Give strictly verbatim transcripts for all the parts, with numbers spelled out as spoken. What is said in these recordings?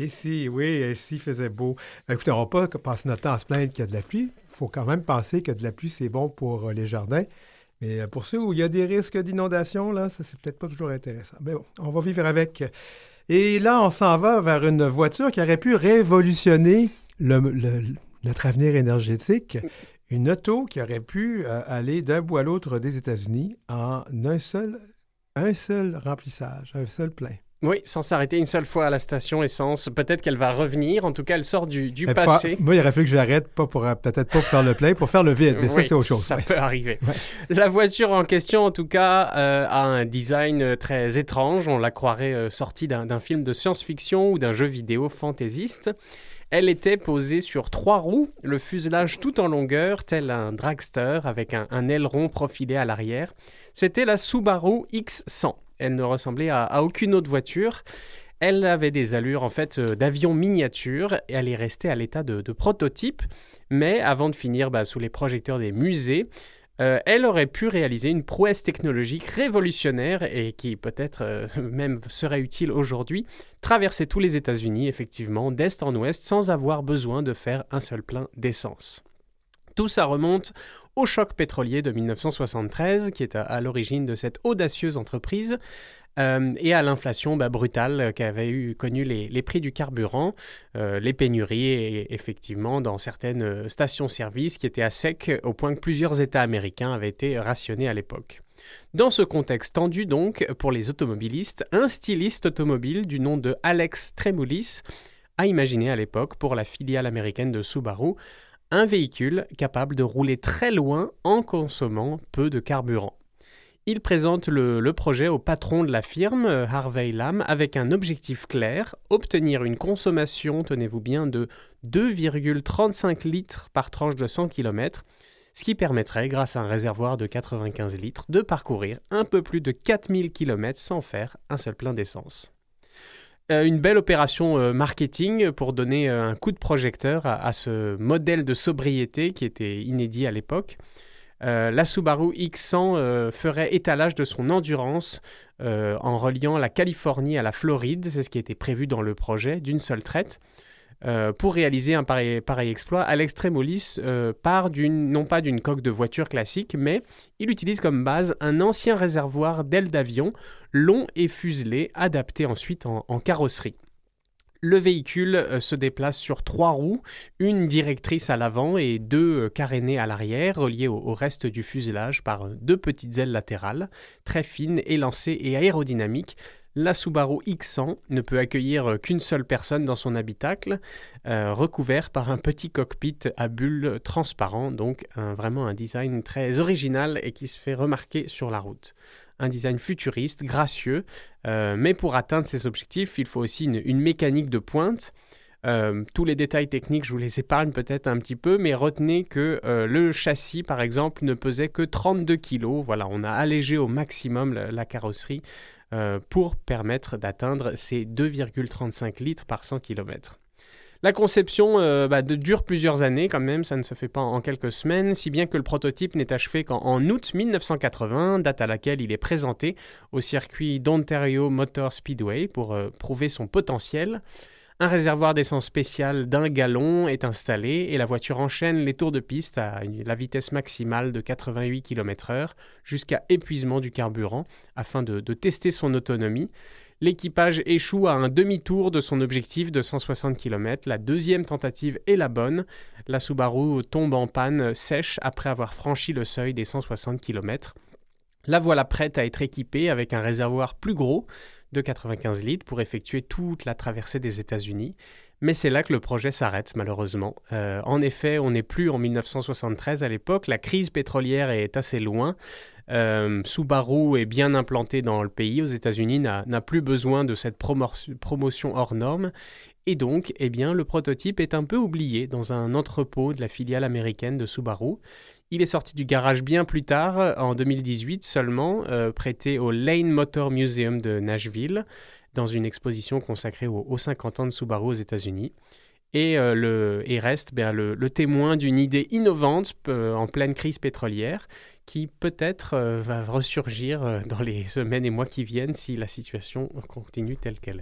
Et si, oui, et s'il faisait beau. Écoutez, on ne va pas passer notre temps à se plaindre qu'il y a de la pluie. Il faut quand même penser que de la pluie, c'est bon pour euh, les jardins. Mais euh, pour ceux où il y a des risques d'inondation, là, ça, c'est peut-être pas toujours intéressant. Mais bon, on va vivre avec. Et là, on s'en va vers une voiture qui aurait pu révolutionner le, le, notre avenir énergétique. Une auto qui aurait pu euh, aller d'un bout à l'autre des États-Unis en un seul, un seul remplissage, un seul plein. Oui, sans s'arrêter une seule fois à la station essence. Peut-être qu'elle va revenir. En tout cas, elle sort du, du Elle passé. Fa... Moi, il aurait fallu que j'arrête, pas pour, peut-être pas pour faire le plein, pour faire le vide. Mais ça, oui, c'est autre chose. Ça ouais. peut arriver. Ouais. La voiture en question, en tout cas, euh, a un design très étrange. On la croirait euh, sortie d'un, d'un film de science-fiction ou d'un jeu vidéo fantaisiste. Elle était posée sur trois roues, le fuselage tout en longueur, tel un dragster, avec un, un aileron profilé à l'arrière. C'était la Subaru X cent. Elle ne ressemblait à, à aucune autre voiture. Elle avait des allures en fait euh, d'avion miniature et elle est restée à l'état de, de prototype. Mais avant de finir bah, sous les projecteurs des musées, euh, elle aurait pu réaliser une prouesse technologique révolutionnaire et qui peut-être euh, même serait utile aujourd'hui, traverser tous les États-Unis effectivement d'est en ouest sans avoir besoin de faire un seul plein d'essence. Tout ça remonte au choc pétrolier de dix-neuf cent soixante-treize, qui est à, à l'origine de cette audacieuse entreprise, euh, et à l'inflation bah, brutale qu'avaient eu, connu les, les prix du carburant, euh, les pénuries, et effectivement, dans certaines stations-service qui étaient à sec, au point que plusieurs États américains avaient été rationnés à l'époque. Dans ce contexte tendu donc, pour les automobilistes, un styliste automobile du nom de Alex Tremoulis a imaginé à l'époque, pour la filiale américaine de Subaru, un véhicule capable de rouler très loin en consommant peu de carburant. Il présente le, le projet au patron de la firme, Harvey Lamb, avec un objectif clair, obtenir une consommation, tenez-vous bien, de deux virgule trente-cinq litres par tranche de cent kilomètres, ce qui permettrait, grâce à un réservoir de quatre-vingt-quinze litres, de parcourir un peu plus de quatre mille kilomètres sans faire un seul plein d'essence. Une belle opération euh, marketing pour donner euh, un coup de projecteur à, à ce modèle de sobriété qui était inédit à l'époque. Euh, la Subaru X cent euh, ferait étalage de son endurance euh, en reliant la Californie à la Floride, c'est ce qui était prévu dans le projet, d'une seule traite. Euh, pour réaliser un pareil, pareil exploit, Alex Tremoulis euh, part d'une, non pas d'une coque de voiture classique, mais il utilise comme base un ancien réservoir d'ailes d'avion, long et fuselé, adapté ensuite en, en carrosserie. Le véhicule euh, se déplace sur trois roues, une directrice à l'avant et deux euh, carénées à l'arrière, reliées au, au reste du fuselage par euh, deux petites ailes latérales, très fines, élancées et aérodynamiques. La Subaru X cent ne peut accueillir qu'une seule personne dans son habitacle, euh, recouvert par un petit cockpit à bulles transparent, donc un, vraiment un design très original et qui se fait remarquer sur la route. Un design futuriste, gracieux, euh, mais pour atteindre ces objectifs, il faut aussi une, une mécanique de pointe. Euh, tous les détails techniques, je vous les épargne peut-être un petit peu, mais retenez que euh, le châssis, par exemple, ne pesait que trente-deux kilos. Voilà, on a allégé au maximum la, la carrosserie euh, pour permettre d'atteindre ces deux virgule trente-cinq litres par cent kilomètres. La conception euh, bah, de, dure plusieurs années quand même, ça ne se fait pas en, en quelques semaines, si bien que le prototype n'est achevé qu'en en août dix-neuf cent quatre-vingts, date à laquelle il est présenté au circuit d'Ontario Motor Speedway pour euh, prouver son potentiel. Un réservoir d'essence spécial d'un gallon est installé et la voiture enchaîne les tours de piste à une, la vitesse maximale de quatre-vingt-huit kilomètres heure jusqu'à épuisement du carburant afin de, de tester son autonomie. L'équipage échoue à un demi-tour de son objectif de cent soixante kilomètres. La deuxième tentative est la bonne. La Subaru tombe en panne sèche après avoir franchi le seuil des cent soixante kilomètres. La voilà prête à être équipée avec un réservoir plus gros de quatre-vingt-quinze litres pour effectuer toute la traversée des États-Unis. Mais c'est là que le projet s'arrête, malheureusement. Euh, en effet, on n'est plus en dix-neuf cent soixante-treize à l'époque. La crise pétrolière est assez loin. Euh, Subaru est bien implanté dans le pays, aux États-Unis, n'a, n'a plus besoin de cette promo- promotion hors norme. Et donc, eh bien, le prototype est un peu oublié dans un entrepôt de la filiale américaine de Subaru. Il est sorti du garage bien plus tard, en deux mille dix-huit seulement, euh, prêté au Lane Motor Museum de Nashville, dans une exposition consacrée aux, aux cinquante ans de Subaru aux États-Unis. Et, euh, le, et reste ben, le, le témoin d'une idée innovante euh, en pleine crise pétrolière, qui peut-être euh, va ressurgir euh, dans les semaines et mois qui viennent si la situation continue telle qu'elle est.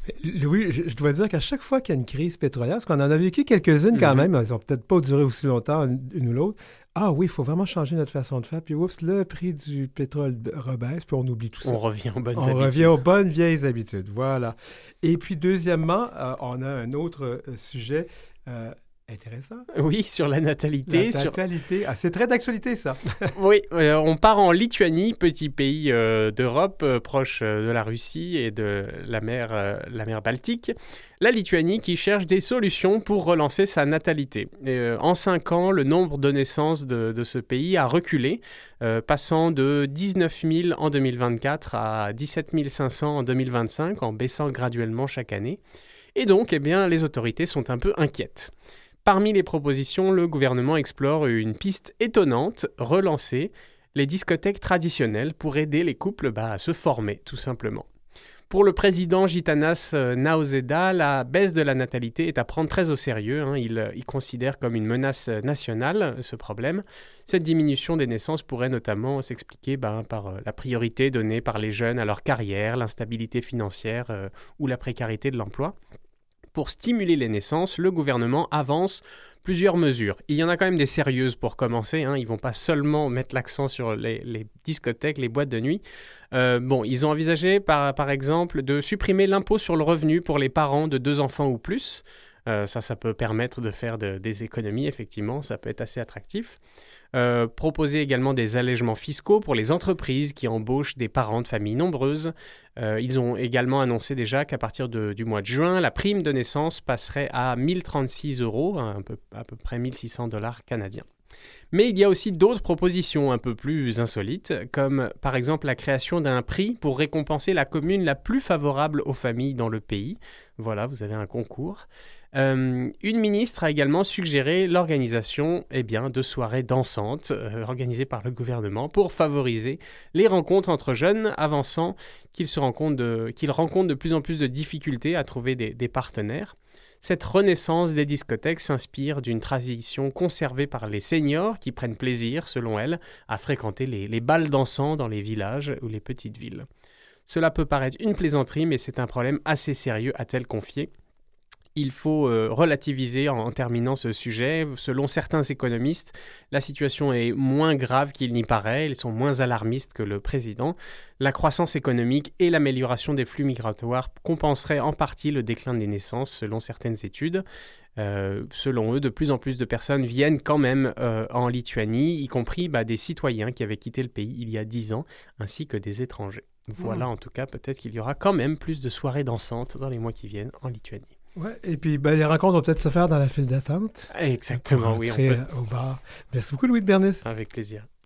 Louis, je, je dois dire qu'à chaque fois qu'il y a une crise pétrolière, parce qu'on en a vécu quelques-unes quand Mhm. même, elles n'ont peut-être pas duré aussi longtemps une, une ou l'autre. Ah oui, il faut vraiment changer notre façon de faire. Puis oups, le prix du pétrole b- rebaisse, puis on oublie tout ça. On revient aux bonnes On habitudes. revient aux bonnes vieilles habitudes. Voilà. Et puis deuxièmement, euh, on a un autre euh, sujet euh, intéressant. Oui, sur la La natalité. Sur... natalité. Ah, c'est très d'actualité, ça. Oui, euh, on part en Lituanie, petit pays euh, d'Europe, euh, proche euh, de la Russie et de la mer, euh, la mer Baltique. La Lituanie qui cherche des solutions pour relancer sa natalité. Et, euh, en cinq ans, le nombre de naissances de, de ce pays a reculé, euh, passant de dix-neuf mille en deux mille vingt-quatre à dix-sept mille cinq cents en deux mille vingt-cinq, en baissant graduellement chaque année. Et donc, eh bien, les autorités sont un peu inquiètes. Parmi les propositions, le gouvernement explore une piste étonnante, relancer les discothèques traditionnelles pour aider les couples bah, à se former, tout simplement. Pour le président Gitanas Nausėda, la baisse de la natalité est à prendre très au sérieux. Hein. Il, il considère comme une menace nationale ce problème. Cette diminution des naissances pourrait notamment s'expliquer bah, par la priorité donnée par les jeunes à leur carrière, l'instabilité financière euh, ou la précarité de l'emploi. Pour stimuler les naissances, le gouvernement avance plusieurs mesures. Il y en a quand même des sérieuses pour commencer. Hein. Ils ne vont pas seulement mettre l'accent sur les, les discothèques, les boîtes de nuit. Euh, bon, ils ont envisagé, par, par exemple, de supprimer l'impôt sur le revenu pour les parents de deux enfants ou plus. Euh, ça, ça peut permettre de faire de, des économies, effectivement. Ça peut être assez attractif. Euh, proposer également des allègements fiscaux pour les entreprises qui embauchent des parents de familles nombreuses. Euh, ils ont également annoncé déjà qu'à partir de, du mois de juin, la prime de naissance passerait à mille trente-six euros, un peu, à peu près mille six cents dollars canadiens. Mais il y a aussi d'autres propositions un peu plus insolites, comme par exemple la création d'un prix pour récompenser la commune la plus favorable aux familles dans le pays. Voilà, vous avez un concours. Euh, une ministre a également suggéré l'organisation eh bien, de soirées dansantes euh, organisées par le gouvernement pour favoriser les rencontres entre jeunes, avançant qu'ils, se rencontrent de, qu'ils rencontrent de plus en plus de difficultés à trouver des, des partenaires. Cette renaissance des discothèques s'inspire d'une tradition conservée par les seniors qui prennent plaisir, selon elle, à fréquenter les, les bals dansants dans les villages ou les petites villes. Cela peut paraître une plaisanterie, mais c'est un problème assez sérieux, a-t-elle confié. Il faut euh, relativiser en, en terminant ce sujet. Selon certains économistes, la situation est moins grave qu'il n'y paraît. Ils sont moins alarmistes que le président. La croissance économique et l'amélioration des flux migratoires compenseraient en partie le déclin des naissances, selon certaines études. Euh, selon eux, de plus en plus de personnes viennent quand même euh, en Lituanie, y compris bah, des citoyens qui avaient quitté le pays il y a dix ans, ainsi que des étrangers. Voilà, mmh. En tout cas, peut-être qu'il y aura quand même plus de soirées dansantes dans les mois qui viennent en Lituanie. Ouais, et puis ben, les rencontres vont peut-être se faire dans la file d'attente. Exactement, oui. On peut... au bar. Merci beaucoup, Louis de Bernis. Avec plaisir.